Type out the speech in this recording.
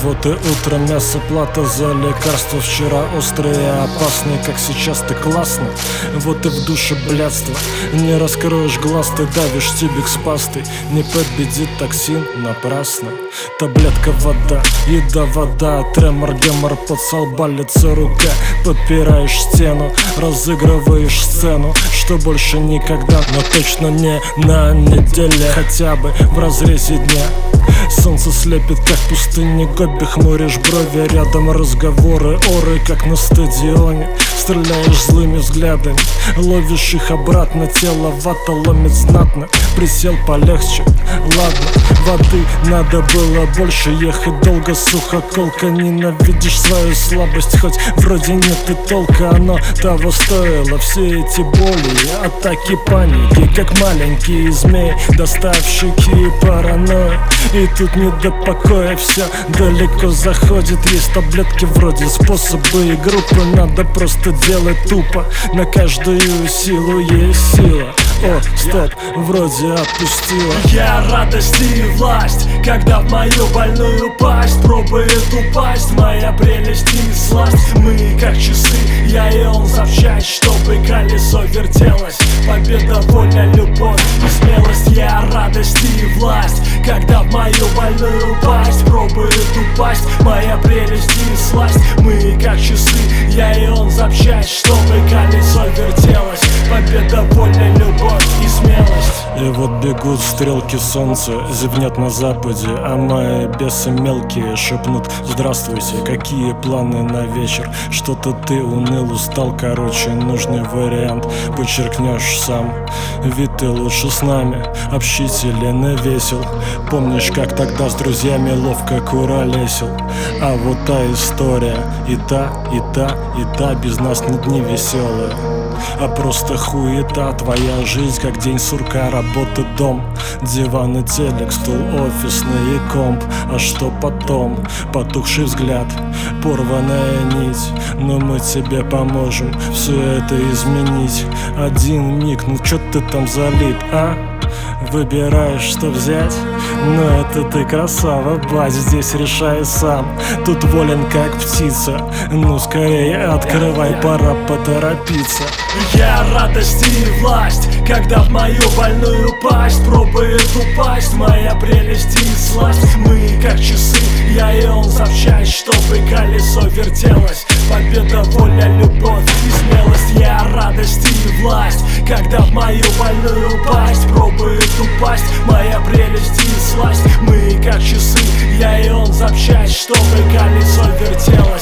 Вот и утро, мясо, плата за лекарства. Вчера острые и опасные, как сейчас ты классно. Вот и в душе блядство. Не раскроешь глаз, ты давишь тюбик с пастой. Не победит токсин напрасно. Таблетка вода, еда вода, тремор, гемор, под со лба, лицо, рука. Подпираешь стену, разыгрываешь сцену, что больше никогда, но точно не на неделе. Хотя бы в разрезе дня. Солнце слепит, как в пустыне Гоби. Хмуришь брови, рядом разговоры, оры, как на стадионе. Стреляешь злыми взглядами, ловишь их обратно. Тело вата ломит знатно. Присел полегче, ладно. Воды надо было больше, ехать долго, сухо, колко. Ненавидишь свою слабость, хоть вроде нет и толка. Оно того стоило, все эти боли, атаки паники, как маленькие змеи, доставщики и паранойи. И тут не до покоя, все далеко заходит. Есть таблетки вроде способы и группы. Надо просто делать тупо, на каждую силу есть сила. О, стоп, вроде отпустила. Я радость и власть, когда в мою больную пасть пробует упасть моя прелесть и сласть. Мы как часы, я и он запчасть, чтобы колесо вертелось. Победа, воля, любовь и смелость. Я радость и власть, когда в мою больную пасть пробует упасть моя прелесть и сласть. Мы как часы, я и он запчасть, чтобы колесо вертелось. Победа, воля, любовь и смелость. И вот бегут стрелки солнца, зевнет на западе, а мои бесы мелкие шепнут: здравствуйте, какие планы на вечер? Что-то ты уныл, устал, короче, нужный вариант подчеркнешь сам. Ведь ты лучше с нами, общителен и весел. Помнишь, как тогда с друзьями ловко куролесил? А вот та история, и та, и та, и та, без нас не дни веселые, а просто хуета. Твоя жизнь как день сурка, работа, дом, диван и телек, стул офисный и комп. А что потом? Потухший взгляд, порванная нить. Но мы тебе поможем все это изменить. Один миг, ну чё ты там залип, а? Выбираешь, что взять? Но это ты красава, бать, здесь решай сам. Тут волен как птица, ну скорее открывай, пора поторопиться. Я радость и власть, когда в мою больную пасть пробует упасть моя прелесть и сласть. Мы как часы, я и он запчасть, чтобы колесо вертелось. Победа, воля, любовь и смелость. Я радость и власть, когда в мою больную пасть пробует упасть моя прелесть и сласть. Мы как часы, я и он запчасть, чтобы колесо вертелось.